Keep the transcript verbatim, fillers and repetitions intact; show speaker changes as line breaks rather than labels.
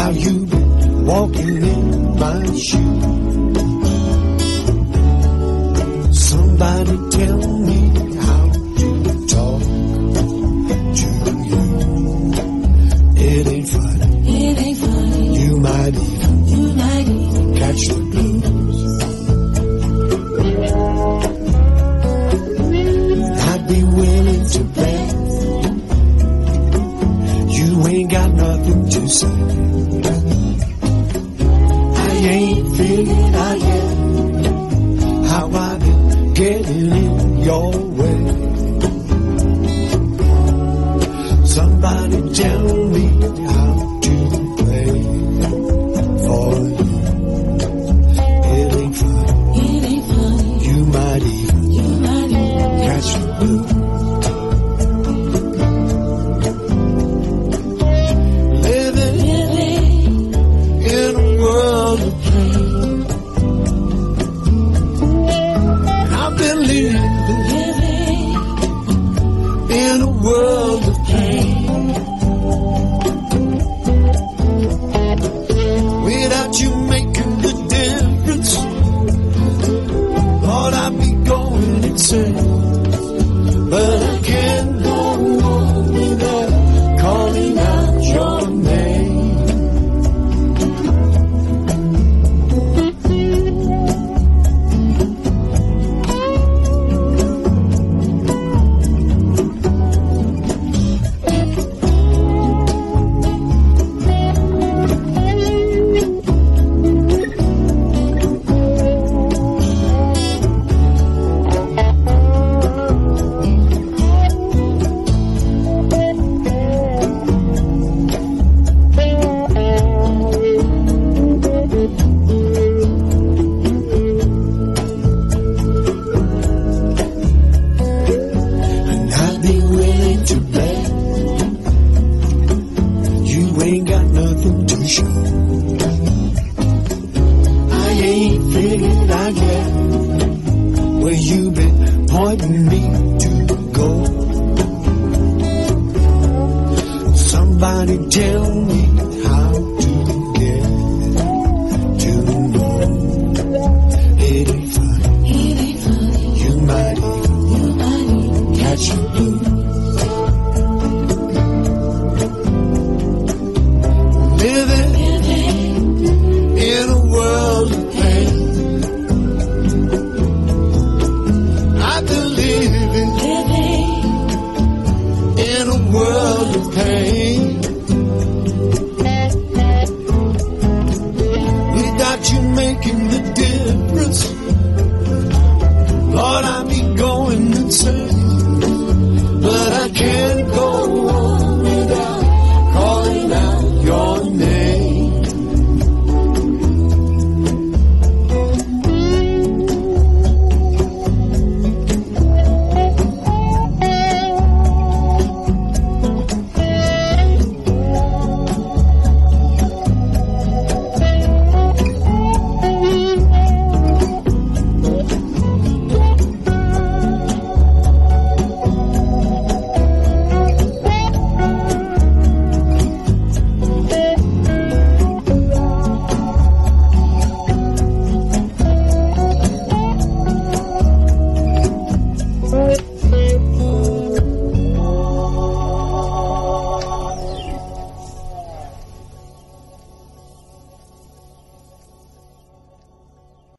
while you've been walking in my shoes. Somebody tell me how to talk to you. It ain't funny.
It ain't funny.
You might even,
you might even
catch the blues. I'd be willing to bet you ain't got nothing to say. I ain't figured out yet how I've been getting in your way. Somebody tell me how to play for you. It ain't funny.
It ain't funny.
You might even,
you might even
catch the blues. Living,
living
in a world of pain. I've been living,
living
in a world of pain. Without you making the difference, Lord, I'd be going insane. But I can't go on without calling out your name. And I'd be willing to bet you ain't got nothing to show. I ain't figured out yet where you been pointing me to go. Somebody tell me how to get to know. It ain't funny.
it ain't funny.
You might even,
You might even
catch the blues. Living
living
in a world of pain. I've been living
living
in a world of pain. Without you making the